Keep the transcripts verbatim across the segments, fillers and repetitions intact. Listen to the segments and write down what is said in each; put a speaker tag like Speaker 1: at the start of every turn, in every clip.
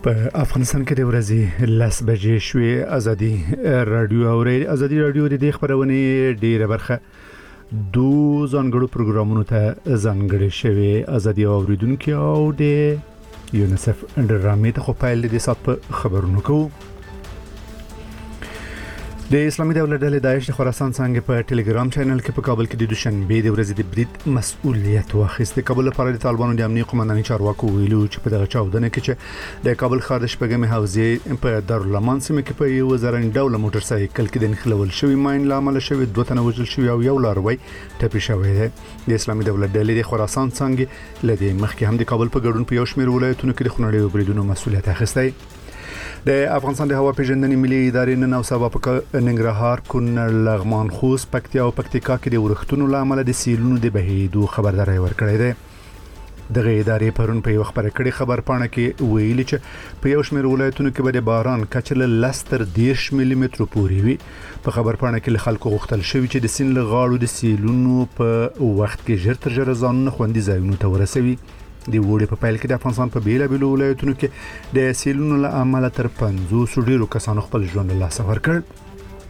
Speaker 1: په افغانستان کې د ورځې لس بجې شوې. ازادي رادیو او ازادي رادیو د دې خبرونه ډیره برخه دو ځانګړو پروګرامونو ته ځانګړې شوې. ازادي اوریدونکو او د یونیسف ډرامې ته خو پایل د سات په خبرونو کوو. د اسلامي دولت ډلې داعش د خراسان څنګه په ټلګرام چینل کې په کابل کې د دوشنبه د ورځې د برید مسؤلیت واخیسته. کابل لپاره د طالبانو د امنیت قومندان چارواکو ویلو چې په دغه چاودنه کې چې د کابل ښار د شپږمې حوزې په دارالمان سیمه کې په یو زرن ډول موټر سایکل کې د انخلول شوی ماین لامل شوی دوه تنه وژل شوی او یو لاروی ټپي شوی دی. د اسلامي دولت ډلې د خراسان څنګه لدی مخکې هم د کابل په ګډون په یو شمېر ولایتونو کې د خونړیو بریدونو مسؤلیت اخیستی. د افغانستان د هوا پیژندنې ملي ادارې نن او سبا په ننګرهار، کونړ، لغمان، خوست، پکتیا او پکتیکا کې د ورښتونو لامل د سیلونو د بهیدو خبرداري ورکړې ده. دغه ادارې پرون په یو خبره کړي خبر پاڼه کې ویلي چې په یو شمېر ولایتونو کې به د باران کچه له لس تر دېرش ملي مترو پورې وي. په خبر پاڼه کې له خلکو غوښتل شوی چې د سیند له غاړو د سیلونو په وخت کې ژر تر ژره ځانونه خوندي ځایونو ته ورسوي. د وړي په پایل کې د افغانستان په بیلا بیلو ولایتونو کې د سیلونو له امله تر پنځوس ډیرو کسانو خپل ژوند له لاسه ورکړ.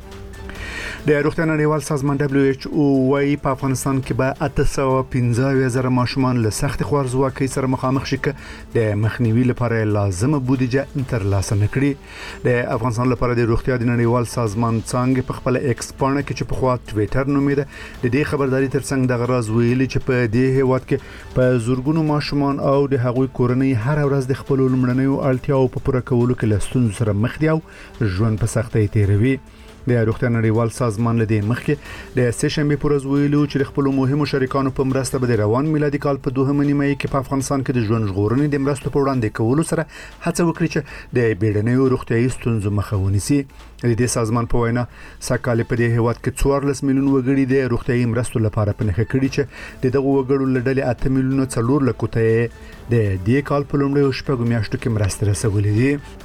Speaker 1: د روغتیا نړیوال سازمان دبليو ایچ او وايي په افغانستان کې به اته سوه پنځه زره ماشومان له سخت خوارځواکۍ سره مخامخ شي چې د مخنیوي لپاره لازمه بودیجه ترلاسه نکړي. د افغانستان لپاره د روغتیا د نړیوال سازمان څنګه په خپل ایکس پاڼه کې چې په خوا ټویټر نومیده د دې خبرداري ترڅنګ د غراز ویلي چې په دې هیواد کې په زورګونو ماشومان او د هغوی کورنۍ هر ورځ د خپل لمړنیو اړتیاو په پوره کولو کې له ستونزو سره مخ دي او ژوند په سختۍ تیروي. د روغتیا نړیوال سازمان لدی مخکې د سه شنبه پر ورځ ویلو چې خپل مهمو شریکانو په مرسته به د روان میلادي کال په دوهمه نیمه کې په افغانستان کې د ژوند ژغورنې د مرستو په وړاندې کولو سره هڅه وکړي چې د بیړنیو روغتیاي ستونزو مخه ونیسي. د دې سازمان په وینا سکهال په دې هیواد کې څوارلس میلیون وګړي د روغتیاي مرستو لپاره په نخښه کړي چې دغه وګړو لړل اته میلیون څلور لک ته د دې کال په لومړیو شپږو میاشتو کې مرسته رسولې دي.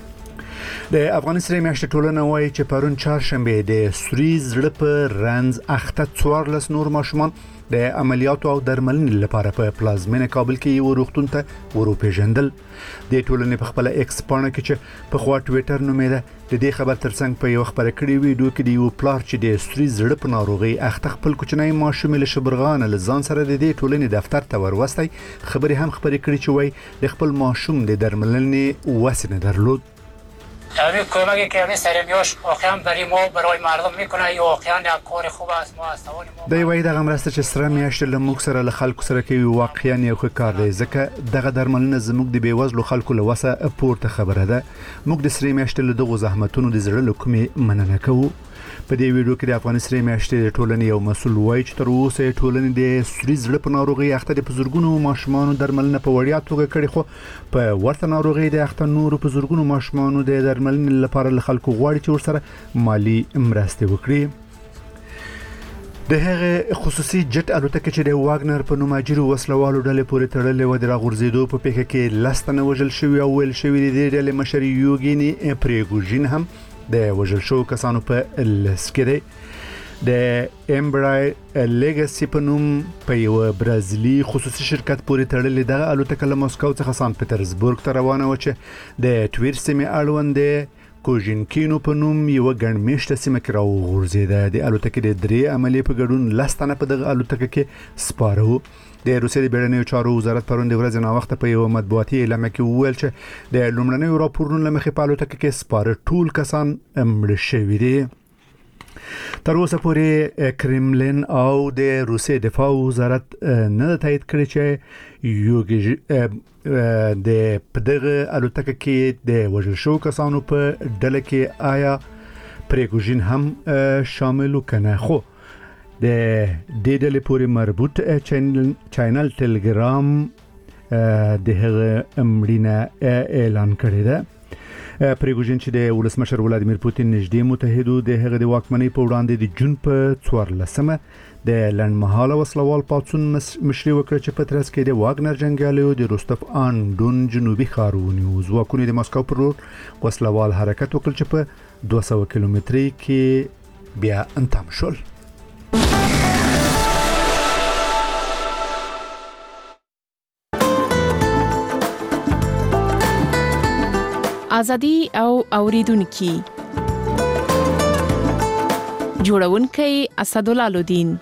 Speaker 1: د افغانستان میاشتې ټولنه وایي چې پرون چهارشنبه د سوري زړه په رنز اخته څوارلس نور ماشومان د عملیاتو او درملنې لپاره په پلازمینه کابل کې یو روغتون ته وروپېژندل. د ټولنې په خپل ایکس پاڼه کې چې په خوا ټویټر نومیده د دې خبر ترڅنګ په یو خبره کړي ویډیو کې د یو پلار چې د سوري زړه په ناروغي اخته خپل کوچنی ماشوم له شبرغان له ځان سره د دې ټولنې دفتر ته وروستي خبري هم خبري کړي چې وای د خپل ماشوم د درملنې وسنه درلود.
Speaker 2: همین کمکی که همین سرمیاش واقعا برای ما برای مردم میکنه یا واقعا یک کار خوب است. ما استوان ما
Speaker 1: دی وای دغه مرسته چې سره میاشت له موږ سره له خلکو سره کوي واقعا یو ښه کار دی ځکه دغه درملنه زموږ د بیوزلو خلکو له وسه پورته خبره ده. موږ د سره میاشت له دغه زحمتونو د زړه له کومې مننه کوو. په دې ویډیو کې د افغانستان میاشتې د ټولنې یو مسؤل وایي چې تر اوسه ټولنې د سوري زړه په ناروغي اخته د بزرګونو ماشومان درملنه په وړیا توګه کړې خو په ورته ناروغي د اخته نور په بزرګونو ماشومان د درملنې لپاره له خلکو غواړي چې ورسره مالی مرسته وکړي. د هغه خصوصي جټ الوتکه چې د واګنر په نوم اجرو وسلوالو ډلې پورې تړلې و د راغورځېدو په پیښه کې لستنه وژل شوی او ویل شوی د دې ډلې مشر یوګینی پریګوژین هم د وژل شو کسانو په لسکره. د امبرای لیګاسي په نوم په یو برازیلي خصوصي شرکت پورې تړلې د الوتکه له مسکو څخه سان پټرزبورګ ته روانه و چې د ټویر سیمې اړوند کوژینکینو په نوم یو ګڼمېشته سیمه کې راوغورځېده. د الوتکې د درې عملې په ګډون لستنه په دغه الوتکه کې سپاره. د روسیې د بیړنیو چارو وزارت پرون د ورځې نه وخت په یو مطبوعاتي اعلامیه کې وویل چې د لومړنیو راپورونو لمخې په الوتکه کې سپاره ټول کسان مړه شوي دي. تر اوسه پورې کرملین او د روسیې دفاع وزارت نه تایید کړی چې یو د پدغه الوتکه کې د وژل شو کسانو په ډله کې آیا پریګوژین هم شامل وکنه. خو د دې ډلې پورې مربوط چینل ټلګرام د هغه امرینه اعلان کړی ده. پریګوژین چې د ولسمشر ولادیمیر پوتین نږدې متحدو د هغه د واکمنۍ په وړاندې د جون په څوارلسمه د لنډمهاله وسلوال پاڅون مشري وکړه چې په ترڅ کې د واګنر جنګیالیو د روستف آن ډون جنوبي ښار ونیو. ځواکونه د مسکو پر وسلوال حرکت وکړ چې په دوه سوه کیلومتري کې بیا انتم شول.
Speaker 3: ازادي او اوریدونکو جوړونکي اسدالله لودین.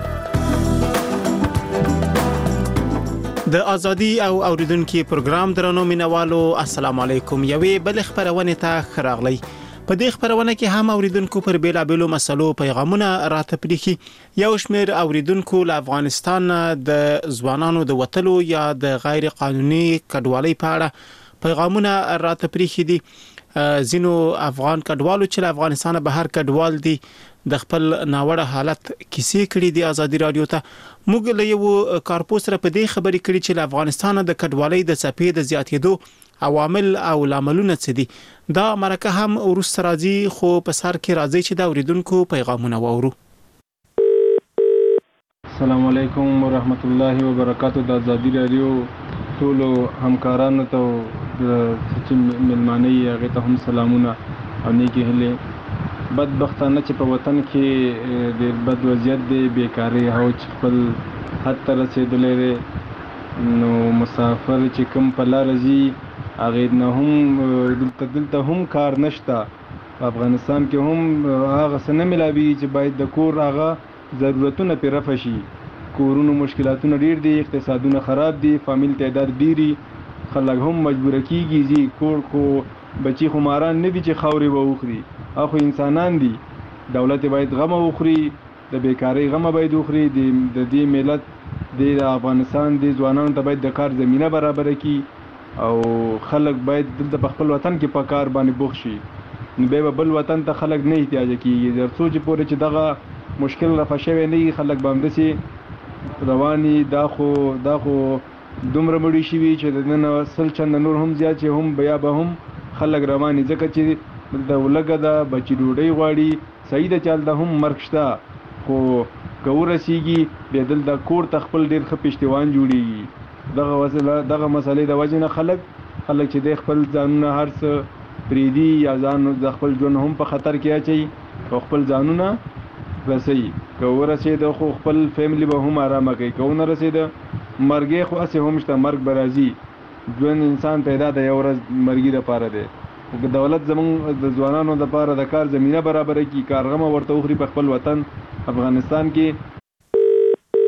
Speaker 4: د ازادي او اوریدونکو پروګرام درنو مینوالو السلام علیکم. یوې بل خبرونه ته خراغلی. په دې خبرونه کې هم اوریدونکو پر بیلابېلو مسلو پیغامونه راته پریخي. یو شمېر اوریدونکو له افغانستان د ځوانانو د وټلو یا د غیر قانوني کډوالۍ په اړه پیغامونه راته پریخي دي. زینو افغان کډوالو چې له افغانستان بهر کډوال دي د خپل ناوړه حالت کیسې کړې دي ازادي رادیو ته. موږ له یو کارپوس سره په دې خبرې کړې چې له افغانستان د کډوالۍ د څپې د زیاتېدو عوامل او لاملونه څه دي. دا مرکه هم ورسره راځي خو په سر کې راځي چې د اوریدونکو پیغامونه واورو.
Speaker 5: السلام علیکم ورحمت الله وبرکاتہ. د ازادي رادیو ټولو همکارانو ته د چې ملمانه یې هغه ته هم سلامونه او نیکی هیلې. بدبختانه چې په وطن کې د بد وضعیت دی، بیکاری او چې خپل حد ته رسېدلی دی، نو مسافر چې کوم په لاره ځي هغې نه هم دلته دلته هم کار نشته. په افغانستان کې هم هغه څه نه میلاویږي چې باید د کور هغه ضرورتونه پرې رفع شي. کورونو مشکلاتونه ډېر دي، اقتصادونه خراب دي، فامیل تعداد ډېري، خلک هم مجبوره کېږي ځي کور. خو بچي خو ماران نه دي چې خاورې به وخوري، اخو انسانان دي. دولت باید غمه وخوري، د بیکاری غمه باید وخوري. د دې ملت د افغانستان د ځوانانو ته باید د کار زمینه برابر کړي او خلک باید دلته په خپل وطن کې په کار باندې بوخت شي. نو بیا به بل وطن ته خلک نه احتیاج کېږي. تر څو چې پورې چې دغه مشکل رفع شوی نه وي خلک به همداسې رواني. دا خو دا خو دومره مړي شوي چې د نن سل چنده نور هم زیات چې هم بیا به هم خلک رواني، ځکه چې د ولګه ده بچی ډوډۍ غواړي. صحیح ده چې هلته هم مرګ شته، خو که ورسېږي بیا دلته کور ته خپل ډېر ښه پشتوان جوړېږي. دغه وسله دغه مسئلې د وجې نه خلک خلک چې د خپل ځانونه هر څه پرېږدي یا ځان د خپل ژوند هم په خطر کې اچوي او خپل ځانونه رسوي. که ورسېده خو خپل فیملی به هم ارامه کوي، که ونه رسېده مرګې خو هسې هم شته، مرګ به راځي. ژوند انسان پیدا د یو ورځ مرګي دپاره دی. که دولت زمونږ د ځوانانو دپاره د کار زمینه برابره کړي، کارغمه ورته وخوري په خپل وطن افغانستان کې.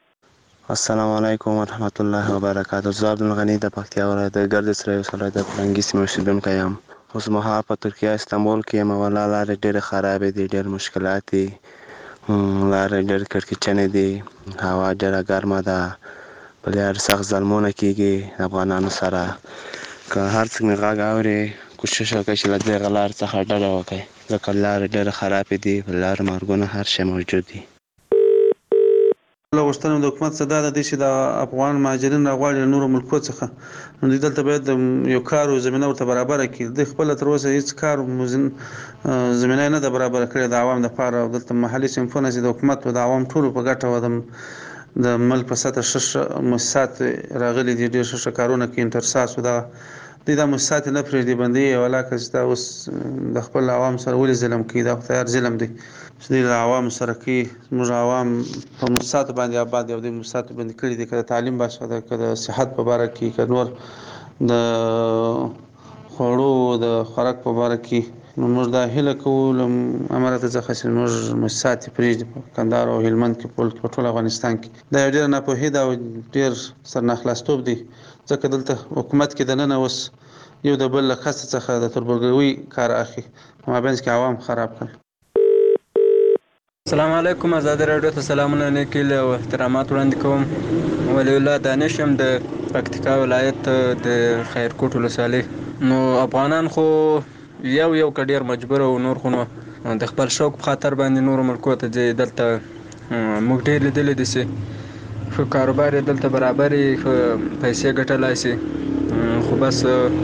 Speaker 6: السلام علیکم ورحمت الله وبرکاتہ. زه عبدالغنی د پکتیا ولایت د ګرد سرای ولسوالۍ د فرنګي سیمې اوسېدونکی یم. اوس مهال په ترکیه استانبول کې یم. والله لارې ډېرې خرابې دي، ډېر مشکلات دي، لارې ډېر کړکېچنې دي، هوا ډېره ګرمه ده، په لار سخت ظلمونه کېږي افغانانو سره. که هر څوک مې غږ اوري کوشش وکړئ چې له دغه لارې څخه ډډه وکړئ، ځکه لارې ډېرې خرابې دي، په لار مرګونه هر شی موجود دي.
Speaker 7: غوښتنه د حکومت څخه دا ده چې د افغان مهاجرین راغواړي له نورو ملکو څخه، نو دوی دلته باید یو کار او زمینه ورته برابره کړي. دوی خپله تر اوسه هېڅ کار زمینه نه ده برابره کړې د عوام دپاره. او دلته محلي صنفونه چې د حکومت او د عوام ټولو په ګټه وه، د ملک په سطح ښه مؤسسات راغلي دي، ډېر ښه ښه کارونه کوي. انترساس دا دوی دا مؤسسات نه پرېږدي، بندوي. او علاقه چې دا اوس د خپل عوام سره ولې ظلم کوي، دا خو تیار ظلم دی چې دوی له عوامو سره کوي. زموږ عوام په مؤسساتو باندې آباد دي او دوی مؤسساتو باندې کړي دي، که د تعلیم باسه ده، که د صحت په باره کې، که نور د خوړو د خوراک په باره کې. نو موږ دا هیله کوو له امارت څخه چې موږ مؤسسات یې پرېږدي په کندهار او هلمند کې، په ټول افغانستان کې. دا یو ډېره ناپوهي ده او ډېر سرناخلاصتوب دی، ځکه دلته حکومت کې دننه اوس یو د بل له کسه څخه د تربورګلوۍ کار اخلي، په مابینځ کې عوام خراب کړل.
Speaker 8: السلام علیکم. ازادي رادیو ته سلامونه نیکي او احترامات وړاندې کوم. ولی الله دانش یم د پکتیکا ولایت د خیرکوټ ولسوالۍ. نو افغانان خو یو یو که ډېر مجبور او نور خو نو د خپل شوق په خاطر باندې نورو ملکو ته ځي. دلته موږ ډېر لیدلی دي چې ښه کاروبار یې دلته برابر یې، ښه پیسې ګټلی شي، خو بس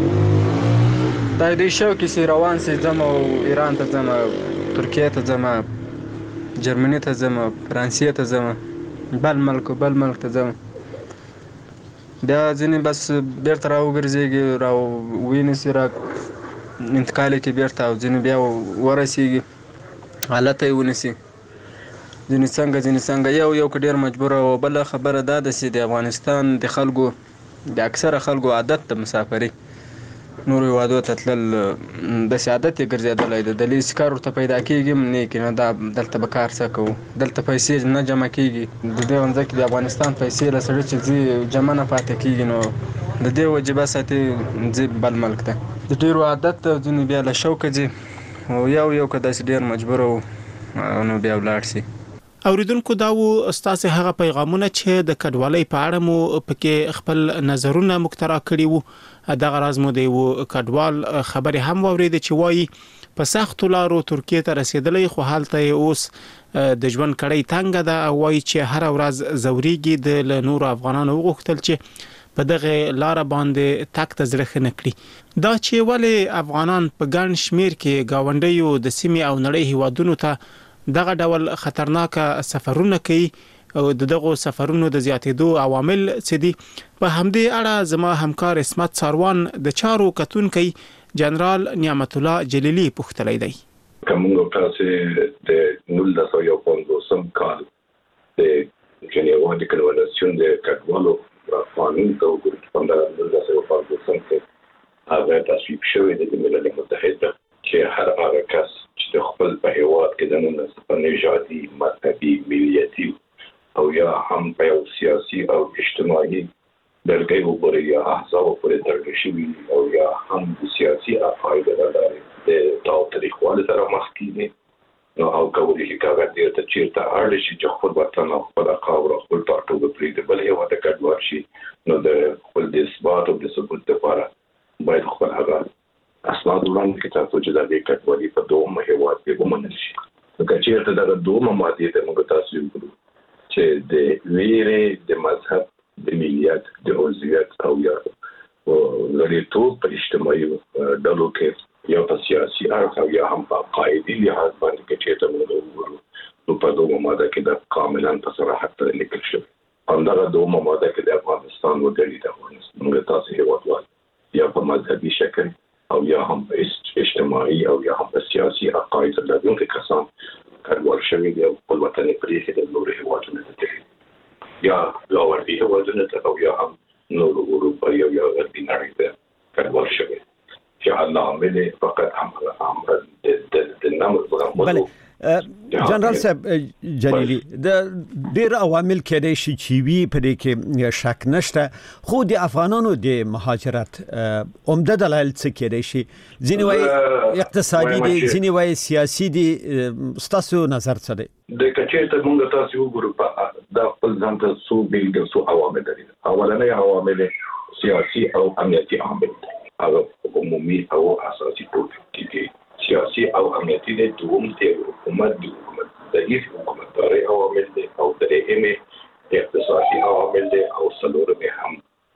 Speaker 8: دا دوی شوق یې چې روان سي، ځم او ایران ته ځم، ترکیې ته ځم، جرمني ته ځم، فرانسې ته ځم، بل ملک بل ملک ته ځم. بیا ځینې بس بیرته راوګرځېږي، را وینیسي، را انتقال یې کړي بیرته، او ځینې بیا ورسېږي هلته یې ونیسي. ځینې څنګه ځینې څنګه یو یو که ډېر مجبوره. او بله خبره دا ده چې د افغانستان د خلکو د اکثره خلکو عادت د مسافرۍ، نور هیوادو ته تلل د سعادت یې ګرځېدلی دی. د لیس کار ورته پیدا کېږي هم نه کې نه دا دلته به کار څه کوو، دلته پیسې نه جمع کېږي. د دې ځمکې د افغانستان پیسې له سړي چې ځي جمع نه پاتې کېږي، نو د دې وجې بس اتې ځي بل ملک ته. د ډېرو عادت ځینې بیا له شوقه ځي او یو یو که داسې ډېر مجبوره وو نو بیا ولاړ شي.
Speaker 4: اوریدونکو دا و ستاسو هغه پیغامونه چې د کډوالۍ په اړه مو پکې خپل نظرونه مخترع کړي وو. دغه راز مو د یو کډوال خبرې هم واورېدې چې وایي په سختو لارو ترکیې ته رسیدلی، خو هلته اوس د ژوند کړۍ تنګه ده او وایي چې هر ورځ زوريږي. د له نورو افغانانو وغوښتل چې په دغه لار باندې تک ته زړه ښه نه کړي. دا چې ولې افغانان په ګڼ شمیر کې گاونډیو د سیمې او نړۍ هیوادونو ته دغه ډول خطرناک سفرونه کوي او د دغه سفرونو د زیاتېدو عوامل څه دي، په همدې اړه زما همکار اسمت ساروان د چارو کتونکي جنرال نعمت الله جلیلی پوښتلی دی.
Speaker 9: کومه تاسو د نولس سوه پنځوسم کال د جنیوا د کنوانسیون د کډوالو قانون ته وګورئ چې په نولس سوه پنځوسم کې هغه تصویب شوی دی د ملل متحد چې هر هغه کس چې د خپل په هیواد کې د نن په نژادي، مذهبي، ملیتي او یا هم په یو سیاسي او اجتماعي درګۍ وګورئ یا احزاب پورې درګه شوي او یا هم د سیاسي عقایدو له لارې د تاوتریخوالي سره مخ کېږي، نو او کولی شي که هغه دې ته چېرته اړ شي چې خپل وطن او خپله خاوره او خپل ټاټوبه پرېږدي بل هېواد ته کډوال شي، نو د خپل د اثبات او د ثبوت دپاره باید خپل هغه اسناد وړاندې کړي تر څو چې د دې کډوالي په دوهم هېواد کې ومنل شي. نو که چېرته دغه دوهمه مادې ته موږ تاسو وګورو چې د ویرې، د مذهب، د ملیت، د عضویت او یا غړیتوب په اجتماعي ډلو کې یا په سیاسي اړخ او یا هم په عقایدي لحاظ باندې کې چېرته موږ وګورو نو په دومره ماده کې د کاملا په صراحت سره لیکل شوی. همدغه دومره ماده کې د افغانستان وګړي د افغانستان موږ تاسو هېوادوال یا په مذهبي شکل او یا هم په اجتماعي او یا هم په سیاسي عقایدو لرونکي کسان کډوال شوي دي او خپل وطن یې پرېښی د نورو هېوادونو ته تللي یا ګاونډي هېوادونو ته او یا هم نورو اروپایي او یا غربي نړۍ ته کډوال شوي چې عامل فقط عمل د نامه
Speaker 10: بله جنرال صاحب جلیلی د ډیر عوامل کېدای شي چې وی په دې کې شک نشته، خو د افغانانو د مهاجرت عمده دلایل څه کېدای شي؟ ځینې وایي اقتصادي دي، ځینې وایي سیاسي دي، ستاسو نظر څه دی؟
Speaker 9: د کچېرته موږ تاسو وګورو په د خپل ځان ته څو بیلګې څو عوامل دي. اولنۍ عوامل سیاسي او امنیتي عوامل دي، هغه عمومي او اساسي ټول دي. سیاسي او امنیتي د دوم د حکومت د حکومت ضعیف حکومتداري عوامل دي او درېیمې اقتصادي عوامل دي او څلورمې هم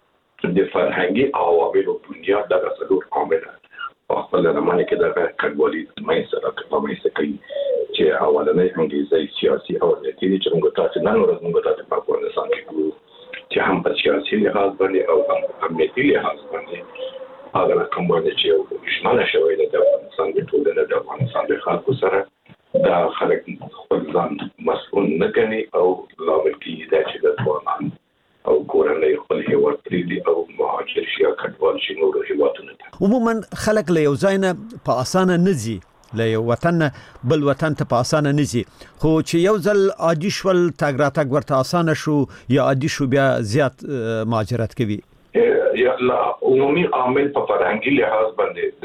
Speaker 9: د فرهنګي عواملو بنیاد دغه څلور عوامل په خپل رمانه کې دغه کډوالي منځته راکړه منځته کوي چې اولنۍ انګیزه سیاسي او امنیتي دي چې موږ تاسو نن ورځ موږ تاسو په افغانستان کې ګورو چې هم په سیاسي لحاظ باندې او هم امنیتي لحاظ باندې هغه کوم باندې چې یو شماله شوی د افغانستان د ټولنې د افغانستان د خلکو سره دا خلک خپل ځان مسؤل نه ګڼي او لامل کېږي دا چې د افغانان او کورنۍ خپل هېواد پرېږدي او مهاجر شي یا کډوال شي نورو هېوادونو ته.
Speaker 10: عموما خلک له یو ځای نه په اسانه نه ځي، له یو وطن بل وطن ته په اسانه نه ځي، خو چې یو ځل عادي شول تګ راتګ ورته اسانه شو یا عادي شو بیا زیات مهاجرت کوي.
Speaker 9: یا لا عمومي عامل په فرهنګي لحاظ باندې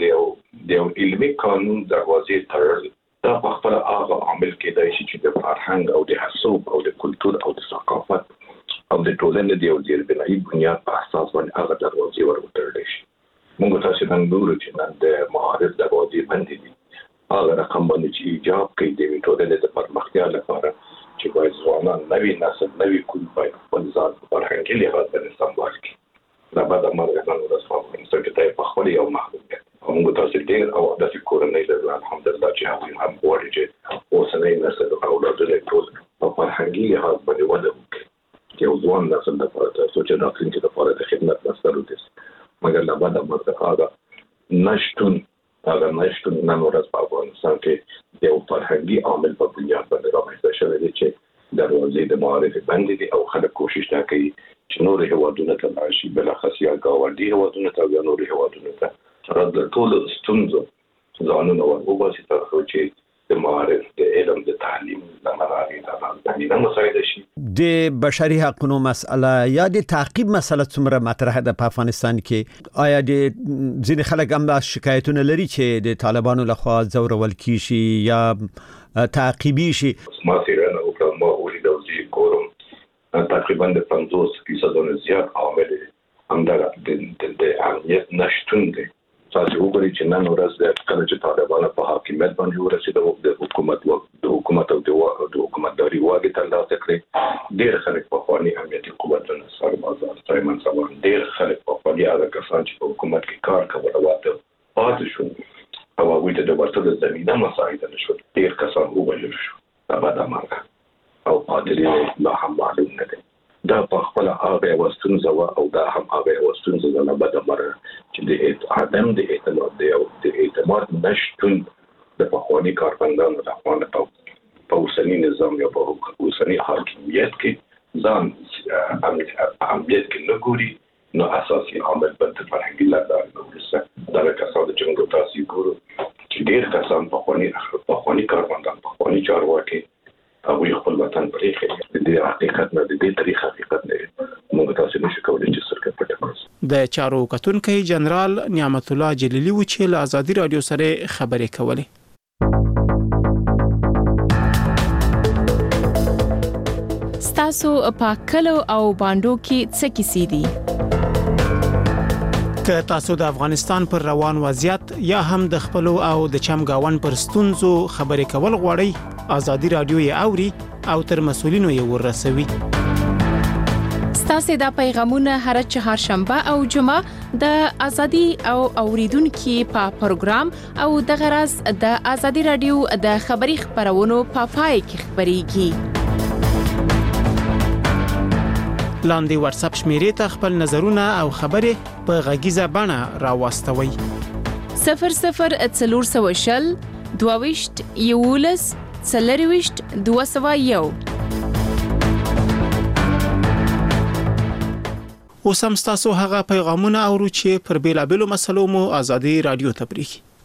Speaker 9: د د یو علمي قانون دروازې تړل دا په خپل هغه عامل کېدای شي چې د فرهنګ او د حسوب او د کلتور او د ثقافت او د ټولنې د یو زیربنایي بنیاد په اساس باندې هغه دروازې ور وتړل شي. موږ تاسو نن ګورو چې نن د معارف دروازې بندې دي، هغه رقم باندې چې ایجاب کوي د ټولنې د پرمختیا لپاره چې باید ځوانان نوي نسل نوي کول باید خپل ځان په فرهنګي لحاظ باندې سمبال کړي. دا بعد ما د نن ورځ په انسټیټیوټ کې په خپل یو محدود او موږ تاسو ډېر او د کورنۍ له الحمدلله چې هغه هم غواړي چې اوسنۍ نسل او اولادونه ټول په فرهنګي لحاظ باندې وده وکړي چې یو ځوان نسل د پاره تاسو چې راتلونکي لپاره د خدمت مسئله دي، مګر لا بعد ما د هغه نشټون هغه نشټون نن ورځ په افغانستان کې یو فرهنګي عامل په بنیاد باندې رامنځته شوی دی چې دروازې د معارف بندې دي او خلک کوشش کوي چې نور هیوادونه ته راشي بلخص یا ګاونډي هیوادونه ته یا نور هیوادونه ته سره د ټول ستونزو ځانونه ورغوباسي تر څو چې د معارف د علم د تعلیم د مراري د تعلیم مسایل شي
Speaker 10: د بشري حقوقو مسله یا د تعقیب مسله څومره مطرح ده په افغانستان کې آیا د ځینې خلک هم شکایتونه لري چې د طالبانو لخوا زورول کیږي یا تعقیبي شي
Speaker 9: ما سیرانه او ما ولید او زی کورم تقریبا د پنځوس فیصد زیات عامل همدغه د امنیت نشټون دی تاسو وګورئ چې نن ورځ د کله چې طالبان په حاکمیت باندې ورسېدل د حکومت د حکومت او د حکومتداري واګي ترلاسه کړې ډېر خلک په خواني امنیتي قوتونو سربازان سایمن سامان ډېر خلک په خواني هغه کسان چې په حکومت کې کار کوي واته پاتې شو او هغوی ته د ورته زمینه مساعده نشو ډېر کسان وبلل شو دا د مرګ او پادری لا هم معلوم نه دی دا په خپل هغه واستونزه او دا هم هغه واستونزه نه بده مره چې د عدم د اعتماد دی او د اعتماد نشټون د پخوانی کارمندانو د خپل په اوسنی نظام یا په اوسنی حاکمیت کې ځان امنیت کې نه ګوري نو اساسي عامل بل د فرهنګي لاره نو دا کسان د جنګ تاسو ګورو چې ډېر کسان پخوانی پخوانی کارمندان پخوانی چارواکي او یو خپل وطن پرېږي د حقیقت نه د دې تاریخ حقیقت نه موږ تاسو نشو کولای چې سرکه پټه کړو
Speaker 4: د چارو کتونکو جنرال نعمت الله جلیلی و چې له آزادي رادیو سره خبرې کولې
Speaker 3: ستاسو په کلو او باندو کې څه کیسې دي
Speaker 4: که تاسو د افغانستان پر روان وضعیت یا هم د خپل او د چمګاون پر ستونزو خبرې کول غواړئ آزادي رادیو یې اوري او تر مسولینو یې ورسوي
Speaker 3: ستاسو د پیغامونه هر چهارشنبه او جمعه د آزادي او اوریدونکو په پروګرام او د غرض د آزادي رادیو د خبري خبرونو په پای کې خبريږي
Speaker 4: لاندې واتس اپ شمیرې ته خپل نظرونه او خبرې په غږیزه بڼه راوستوي
Speaker 3: صفر صفر څلور سوه شل دوه ویشت یولس څلور ویشت دوه سوه یو
Speaker 4: اوس هم تاسو هغه پیغامونه اورو چې پر بیلابېلو مسلو مو آزادي رادیو ته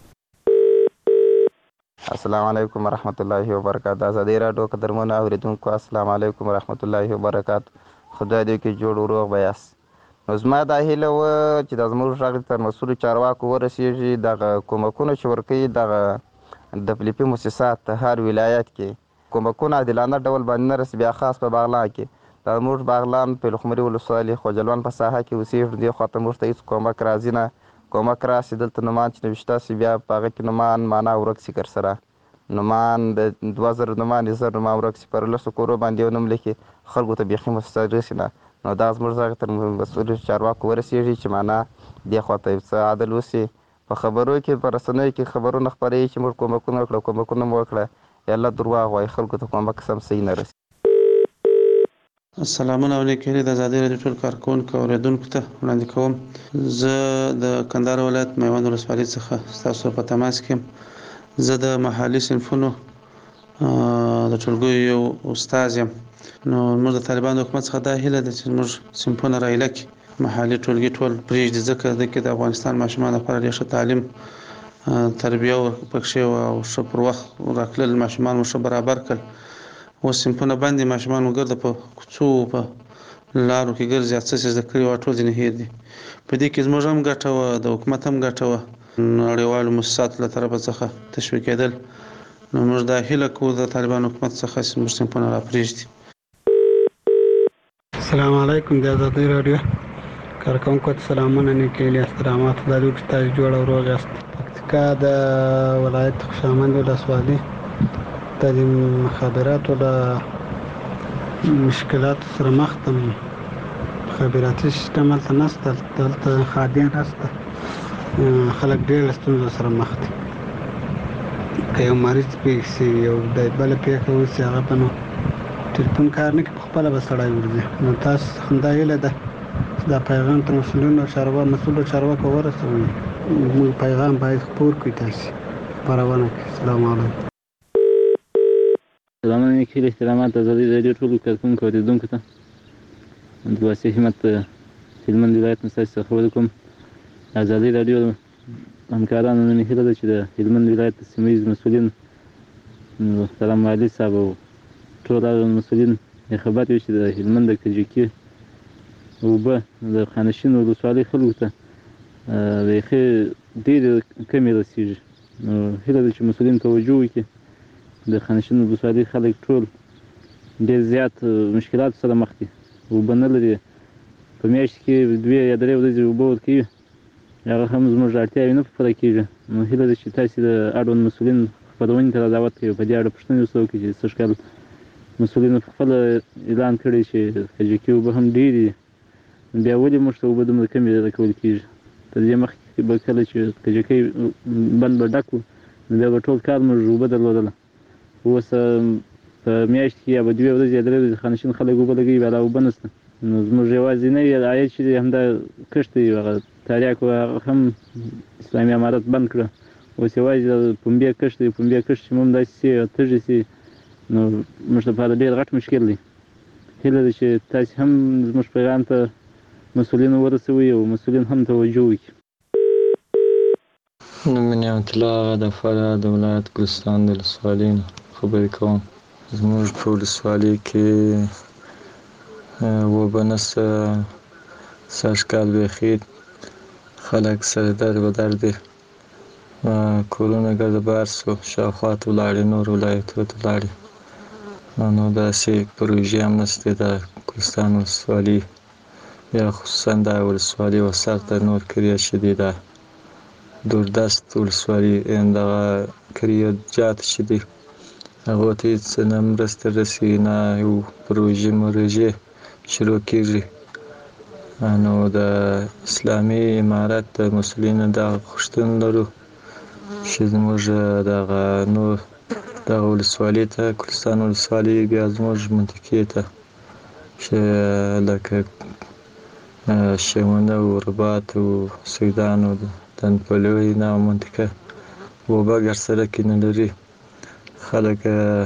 Speaker 4: پرېږي
Speaker 11: السلام علیکم ورحمت الله وبرکاته آزادي رادیو قدرمنو اوریدونکو السلام علیکم ورحمت الله وبرکاته خدای دې کې جوړ وروغ بیاس نو زما دا هیله و چې د زموږ غږ تر مسؤل چارواکو ورسیږي دغه کومکونه چې ورکوي دغه د فلیپي مؤسسات هر ولایت کې کومکونه عادلانه ډول باندې نه رسي بیا خاص په باغلان کې د موږ باغلان په لخمري ولسوالۍ خوجلوان په ساحه کې اوسېږو دې خواته موږ ته هېڅ کومک راځي نه کومک راسي دلته نومان چې نوشته سي بیا په هغه کې نومان معنا ورک سي کر سره نومان د دوه زره نومان زر نومان ورک سي پر لسو کورو باندې یو نوم لیکي خلکو ته بیخي مستحق رسي نه نو دا زموږ غږ تر مسؤلو چارواکو ورسېږي چې معنا دې خواته یو څه عدل وسي په خبرو کې په رسنیو کې خبرونه خپروي چې موږ کومکونه وکړو کومکونه مو وکړه یا الله درواغ وایي خلکو ته کومک سم صحیح نه رسي
Speaker 7: السلام علیکم د آزادي رادیو ټول کارکونکو اوریدونکو ته وړاندې کوم زه د کندهار ولایت میوند ولسوالۍ څخه ستاسو په تماس کې زه د محلي صنفونو د ټولګیو یو استاد یم نو موږ د طالبانو حکومت څخه دا هیله ده چې موږ صنفونه رایله کړي محلي ټولګي ټول پرېږدي ځکه د کې د افغانستان ماشومان لپاره ډېر ښه تعلیم تربیه پکښې وه او ښه پر وخت راکړل ماشومان مو ښه برابر کړل اوس صنفونه بندې ماشومان مو ګرده په کوڅو په لارو کې ګرځي څه څه زده کړي وه ټول ځینې هېر دي په دې کې زموږ هم ګټه وه د حکومت هم ګټه وه نړیوالو مؤسساتو له طرفه څخه تشویقېدل نو موږ دا هیله کوو د طالبانو حکومت څخه چې موږ صنفونه راپرېږدي
Speaker 12: السلام علیکم د آزادي رادیو کارکونکو ته سلامونه نیکې احترامات د دوی ستاسو جوړ او روغ یاست پکتیکا د ولایت خوشامند ولسوالۍ د مخابراتو د مشکلات سره مخ ته خبراتي سیستم هلته نشته دلته خادیان نشته خلک ډېر ستونزو سره مخ دي که یو مریض پېښ شي یو د بله پېښه وشي هغه به نو ټلیفون کار نه کوي په خپله به سړی ورځي نو تاسو همدا هیله ده چې دا پیغام تر مسؤلینو چاروا مسؤلو چارواکو ورسوئ موږ پیغام باید خپور کړئ تاسې خپرونه کړئ السلام علیکم
Speaker 13: سلام علیکم احترامات آزادي رادیو ټولو کارکونکو اوریدونکو ته عبدالواسع همت هلمند ولایت نه ستاسو څخه خبرې کوم. ازادي راډیو همکارانو نن هیله ده چې د هلمند ولایت د سیمه ییز مسؤلین محترم والي صاحب او ټول هغه مسؤلین خبر وي چې د هلمند د کجکي اوبه د خانشین ولسوالۍ خلکو ته بیخي ډېرې کمې رسېږي. نو هیله ده چې مسؤلین توجه وکړي. د خانشین ولسوالۍ خلک ټول ډېر زیات مشکلاتو سره مخ دي. اوبه نه لري، په میاشت کې دوې یا درې ورځې اوبه ورکوي، هغه هم زموږ اړتیاوې نه پوره کېږي. نو هیله ده چې تاسې د اړوند مسؤلین خپرونې ته را دعوت کوي، په دې اړه پوښتنې ورسره وکړي چې سږ کال مسؤلینو پخپله اعلان کړی چې کجکي اوبه هم ډېرې دي، بیا ولې موږ ته اوبه دومره کمې راکول کېږي؟ تر دې مخکې به کله چې کجکي بند به ډک وو نو بیا به ټول کال موږ اوبه درلودله. اوس په میاشت کې یا به دوې ورځې یا درې ورځې خانشین خلک اوبه لګوي، بیا لا اوبه نشته. نو زموږ یوازینی عاید چې دی همدا کښت دی، هغه تاریاک هغه هم اسلامي امارت بند کړه. اوس یوازې د پنبې کښت دی. پنبې کښت چې هم داسې سي تږي سي، نو موږ لپاره ډېر غټ مشکل دی. هیله ده چې تاسې هم زموږ پیغام ته مسؤلینو ورسوئ او مسؤلین هم توجه وکړي.
Speaker 14: نوم مې نعمت الله د فراه د ولایت ګلستان د ولسوالۍ نه خبرې کوم. زموږ په ولسوالۍ کې اوبه نشته. سږ کال بیخي خلک سره در بدر دي. کورونه ګرده بار سو، شاوخوا ته ولاړې، نور ولایتونو ته ولاړې. نو داسې پروژې هم نشته د ګلستان ولسوالۍ یا خصوصا دا ولسوالۍ وسط د نور کریه شدي ده دوردست ولسوالۍ دغه کریه جات چې دي هغو ته هېڅ نه مرسته رسي، نه یو پروژې مرژې شروع کېږي. نو د اسلامي امارت د مسؤلینو دغه غوښتنه لرو چې زموږ دغه نور دغه ولسوالۍ ته ګلستان ولسوالۍ بیا زموږ منطقې ته چې لکه شمونه او رباط او سیدان او دنپلوی نه منطقه اوبه ګر سړک نه لري. خلک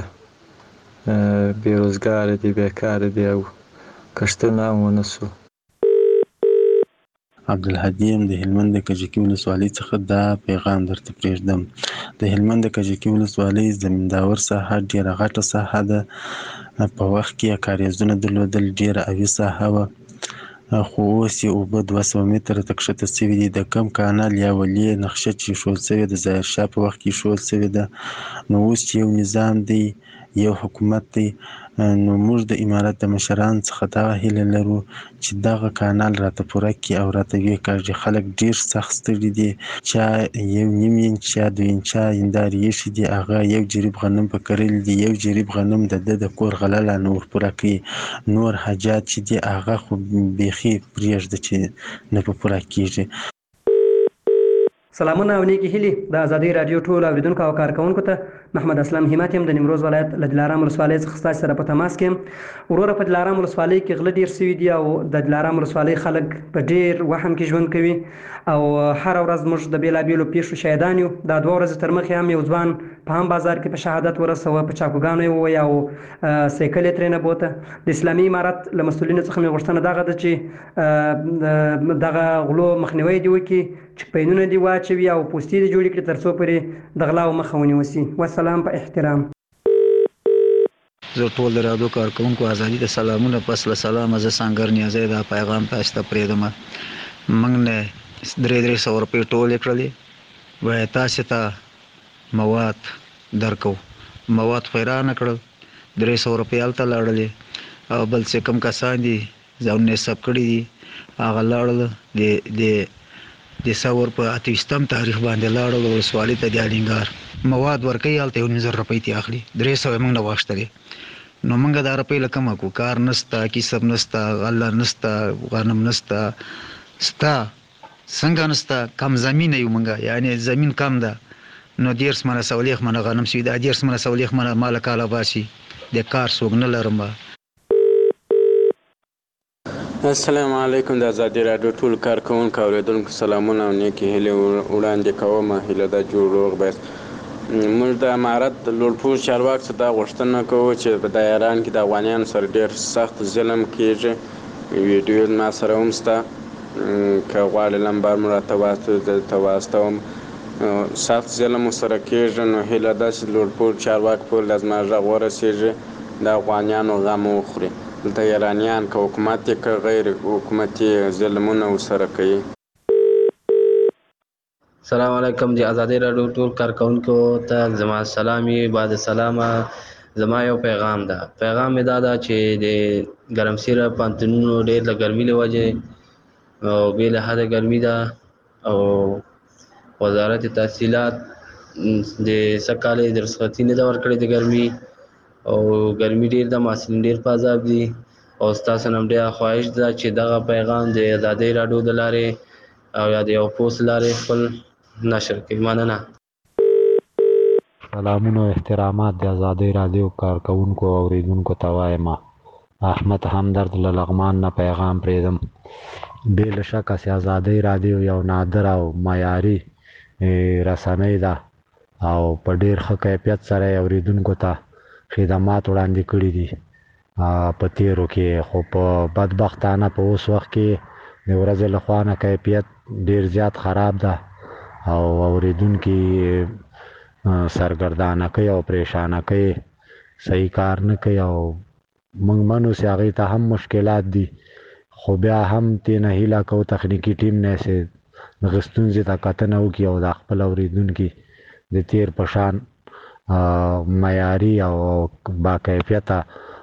Speaker 14: بېروزګاره دي، بیکاره دي او کښتونه هم ونه سو.
Speaker 15: عبدالهادي یم د هلمند د کجکي ولسوالۍ څخه دا پیغام درته پرېږدم. د هلمند د کجکي ولسوالۍ زمینداور ساحه ډېره غټه ساحه ده. په وخت کې یې کاریزونه درلودل، ډېره اوي ساحه وه، خو اوس یې اوبه دوه سوه متره ته کښته سوي دي. د کم کانال یا ولې نقشه چې ایښودل سوې د ظاهرشاه په وخت کې ایښودل سوې ده. نو اوس چې یو نظام دی، یو حکومت دی، نو موږ د امارت د مشرانو څخه دغه هیله لرو چې دغه کانال راته پوره کړي او راته ویې کاږي. خلک ډېر سخت ستړي دي. چا یو نیم انچ چا دوه انچه هندارې ایښي دي، هغه یو جریب غنم په کرلي دي. یو جریب غنم د ده د کور غله لا نه ور پوره کوي. نور حاجات چې دي هغه خو بیخي پرېږده چې نه په پوره کېږي.
Speaker 16: سلامونه او نیکې هیلې د ازادۍ راډیو ټولو اورېدونکو او کارکوونکو ته. محمد اسلام همت یم د نیمروز ولایت له دلارام ولسوالۍ څخه ستاسو سره په تماس کې یم. وروره په دلارام ولسوالۍ کې غله ډېر سوي دي او د دلارام ولسوالۍ خلک په ډېر وهم کې ژوند کوي او هره ورځ موږ د بېلابېلو پیښو شاهدان یو. دا دوه ورځې تر مخکې هم یو ځوان په هم بازار کې په شهادت ورسوه، په چاقوګانو یې وویه او سایکل یې ترېنه بوته. د اسلامي امارت له مسؤلینو څخه مې غوښتنه دغه ده چې دغه غلو مخنیوی دې وکړي، چکپینونه دې واچوي او پوستې دې جوړې کړي تر څو پورې د غلاو مخه ونیول سي. والسلام په احترام.
Speaker 17: زه ټول د راډیو کارکوونکو ازادي د سلامونه پس له سلامه زه سانګر نیازی دا پیغام تاسو ته پرېږدم. موږ نه درې درې سوه روپۍ ټولې کړلې، وایي تاسې ته مواد درکو. مواد خو یې رانه کړل، درې سوه روپۍ هلته لاړلې او بل چې کوم کسان دي ځانونه یې ثبت کړي دي هغه لاړل د د ثور په اته ویشتم تاریخ باندې لاړل ولسوالۍ ته د الینګار مواد ورکوي، هلته یو نیم زره روپۍ ترې اخلي، درې سوه یې موږ نه واخیستلې. نو موږ دا روپۍ له کومه کړو؟ کار نشته، کسب نشته، غله نشته، غنم نشته، ستا څنګه نشته؟ کم زمینه یو موږ، یعنې زمین کم ده. نو دېرس منه سولیخ منه غنم سوي، دا دېرس منه سولیخ منه ماله کاله باسي، د کار څوک نه لرم.
Speaker 8: السلام علیکم. د ازادي راډیو ټول کارکوونکو اورېدونکو سلامونه او نیکې هیلې وړاندې کوم. هیله ده جوړ روغ باید. موږ د امارت د لوړپوړ چارواکو څخه دا غوښتنه کوو چې په دا ایران کې د افغانیانو سره ډېر سخت ظلم کېږي.
Speaker 18: ویډیو ما سره هم شته، که غواړې نمبر مو راته واستوي درته واستوم. سخت ظلم ورسره کېږي، نو هیله ده چې لوړپوړ چارواکو پورې له زما غږ ورسېږي، د افغانیانو غم وخوري. دلته ایرانیان که حکومت یې که غیر حکومتي ظلمونه ورسره کوي.
Speaker 19: السلام علیکم. د ازادي راډیو ټول کارکونکو ته زما سلامي. بعد سلامه زما یو پیغام ده. پیغام مې دا ده چې د ګرمسیره پوهنتونونو ډېر د ګرمۍ له وجې او بې له حده ګرمي ده، او وزارت تحصیلات د سږ کال یې د رخصتي نه ده ورکړې د ګرمي، او ګرمي ډېر ده، محصلین ډېر په عذاب دي. او ستاسو نه ډېره خواهش ده چې دغه پیغام د ازادۍ راډیو د لارې او یا د یو پوسټ لارې خپل نشر کړي. مننه.
Speaker 20: سلامونه او احترامات د ازادۍ راډیو کارکونکو او اوریدونکو ته وایم. احمد همدرد له لغمان نه پیغام پرېږدم. بې له شکه چې ازادۍ راډیو یو نادر او معیاري رسنۍ ده او په ډېر ښه کیفیت سره یې اوریدونکو ته خدمات وړاندې کړي دي په تیرو کې، خو په بدبختانه په اوس وخت کې د ورځې له خوا نه کیفیت ډېر زیات خراب ده او اوریدونکي سرګردانه کوي او پریشانه کوي، صحیح کار نه کوي. او موږ منو چې هغوی ته هم مشکلات دي، خو بیا هم ترې نه هیله کوو تخنیکي ټیم نه چې دغه ستونزې ته کتنه وکړي او د خپل اوریدونکي د تیر په شان معیاري او باکیفیته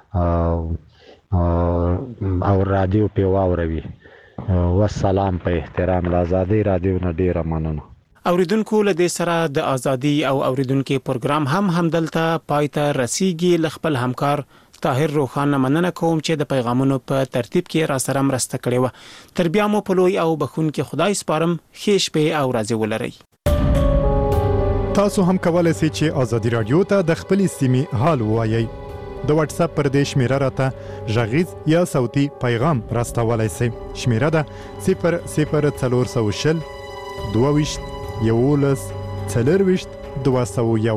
Speaker 20: او رادیو پې واوروي. والسلام. په احترام له ازادۍ راډیو نه ډېره مننه.
Speaker 4: اوریدونکو له دې سره د ازادي او اوریدونکو پروګرام هم همدلته پای ته رسیږي. ل خپل همکار طاهر روخان مننه کوم چې د پیغامونو په ترتیب کې را سره مرسته کړې و. تر بیا مو په لوی او بخونکي خدای سپارم. ښې شپې او ورځې ولرئ.
Speaker 21: تاسو هم کولای شئ چې ازادي راډیو ته د خپلې سیمې حال ووایئ. د واتس اپ پر دې شمیره راته غږیز یا صوتي پیغام راستولای شئ. شمیره ده صفر صفر څلور سوه شل دوه ویشت یولس څلرویشت دوه سوه یو.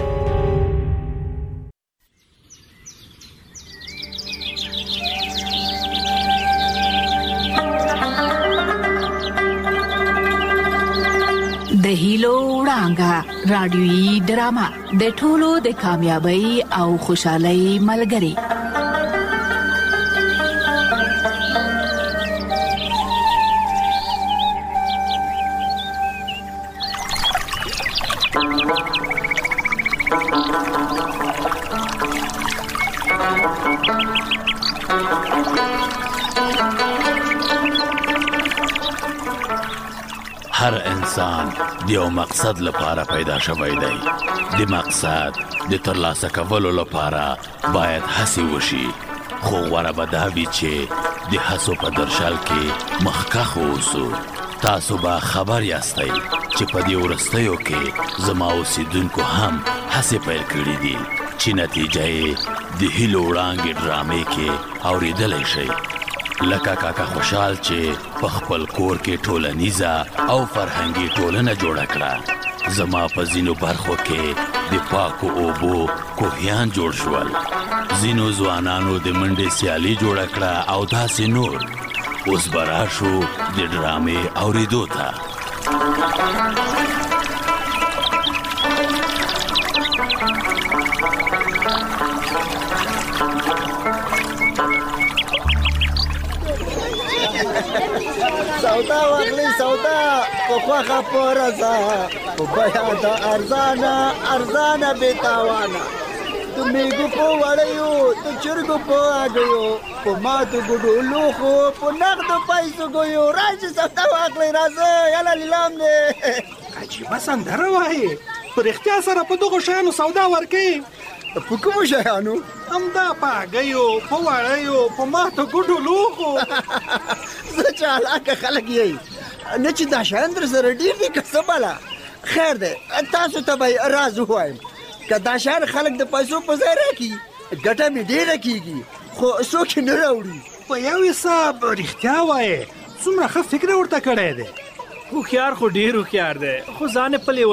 Speaker 22: د هیلو وړانګه رادیويي ډرامه د ټولو د کامیابی او خوشحالۍ ملګری.
Speaker 23: هر انسان د یو مقصد لپاره پیدا شوی دی. د مقصد د ترلاسه کولو لپاره باید هڅې وشي، خو غوره به دا وي چې د هڅو په درشل کې مخکښ اوسو. تاسو به خبر یاستئ چې په دې وروستیو کې زما اوسیدونکو هم هڅې پیل کړي دي چې نتیجه یې د هیلو وړانګې ډرامې کې اورېدلی شئ. لکه کاکا خوشحال چې په خپل کور کې ټولنیزه او فرهنګي ټولنه جوړه کړه. زما په ځینو برخو کې د پاکو اوبو کوهیان جوړ شول. ځینو ځوانانو د منډې سیالي جوړه کړه او داسې نور. اوس به راشو د ډرامې اورېدو ته.
Speaker 24: سودا واخلي سودا په خوخه پرزا په بیا د ارزانه ارزانه بیتاوانه تو میګو په وړیو تو چرګو په اګیو په ماتو ګډو لوخو په نغدو پیسو ګیو راځي سودا واخلي راځه یالا لیلام دې
Speaker 25: عجیبه سندره وایي. په رښتیا سره په دغو شیانو سودا ورکوي؟
Speaker 24: په کومو شیانو؟
Speaker 25: همدا په اګیو په وړیو په ماتو ګډو لوخو.
Speaker 24: زه چالاکه خلک یې نه چې دا شیان در سره ډېر دي که څه بله. خیر دی تاسو ته به راز ووایم. که دا شیان خلک د پیسو په ځای راکړي ګټه مې ډېره کېږي، خو څوک یې نه راوړي.
Speaker 25: په یو حساب رښتیا وایې څومره ښه فکر ورته کړی دی.
Speaker 26: هوښیار خو ډېر هوښیار دی، خو ځان یې په لیونۍ